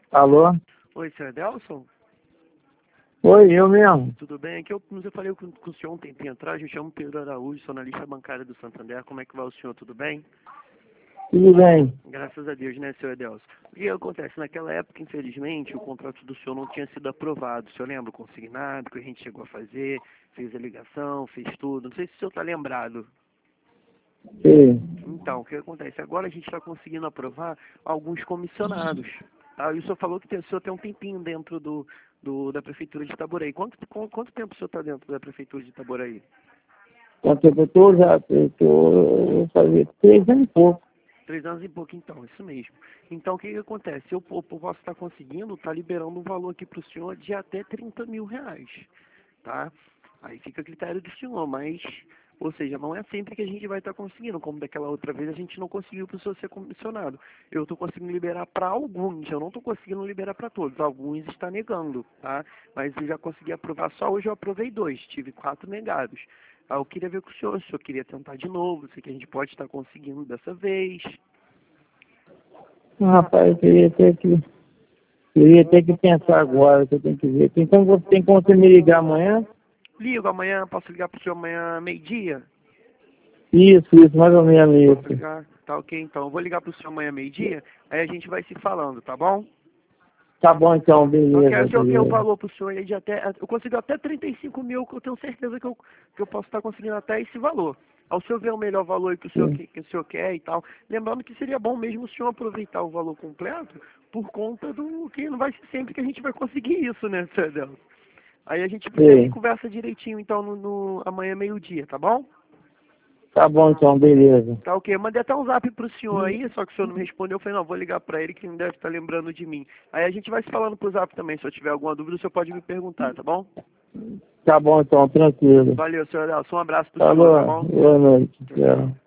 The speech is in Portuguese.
Alô? Oi, senhor Adelson? Oi, eu mesmo. Tudo bem? Aqui eu falei com o senhor um tempinho atrás, eu chamo Pedro Araújo, sou analista bancário do Santander. Como é que vai o senhor? Tudo bem? Tudo bem? Graças a Deus, né, senhor Adelson? O que acontece? Naquela época, infelizmente, o contrato do senhor não tinha sido aprovado. O senhor lembra o consignado que a gente chegou a fazer, fez a ligação, fez tudo? Não sei se o senhor está lembrado. Sim. Então, o que acontece? Agora a gente está conseguindo aprovar alguns comissionados. Tá? E o senhor falou que o senhor tem um tempinho dentro da Prefeitura de Itaboraí. Quanto tempo o senhor está dentro da Prefeitura de Itaboraí? Quanto tempo eu tô? Eu fazer 3 anos e pouco. 3 anos e pouco, então, isso mesmo. Então, o que acontece? Eu posso estar conseguindo, estar liberando um valor aqui para o senhor de até 30 mil reais, tá? Aí fica a critério do senhor, mas, ou seja, não é sempre que a gente vai estar conseguindo, como daquela outra vez a gente não conseguiu para o senhor ser comissionado. Eu estou conseguindo liberar para alguns, eu não estou conseguindo liberar para todos, alguns está negando, tá? Mas eu já consegui aprovar, só hoje eu aprovei 2, tive 4 negados. Eu queria ver com o senhor queria tentar de novo, sei que a gente pode estar conseguindo dessa vez. Rapaz, eu ia ter que pensar agora, que eu tenho que ver. Tem como você me ligar amanhã? Ligo amanhã, posso ligar pro senhor amanhã meio-dia? Isso, mais ou menos Posso isso. ligar? Tá ok, então. Eu vou ligar pro senhor amanhã meio-dia, aí a gente vai se falando, tá bom? Tá bom então, Então, beleza, quero que eu beleza. valor pro senhor aí de até... Eu consigo até 35 mil, que eu tenho certeza que eu posso estar conseguindo até esse valor. Ao senhor ver o melhor valor aí Sim. que o senhor quer e tal. Lembrando que seria bom mesmo o senhor aproveitar o valor completo, por conta do que não vai ser sempre que a gente vai conseguir isso, né, senhor Adelson? Aí a gente Sim. conversa direitinho, então, amanhã meio-dia, tá bom? Tá bom então, beleza. Tá ok, eu mandei até um zap pro senhor aí, só que o senhor não me respondeu. Eu falei, não, vou ligar pra ele que não deve estar lembrando de mim. Aí a gente vai se falando pro zap também, se eu tiver alguma dúvida, o senhor pode me perguntar, tá bom? Tá bom então, tranquilo. Valeu, senhor Adelson, um abraço pro senhor, tá Falou, bom? boa noite. Tchau, tchau. Tchau.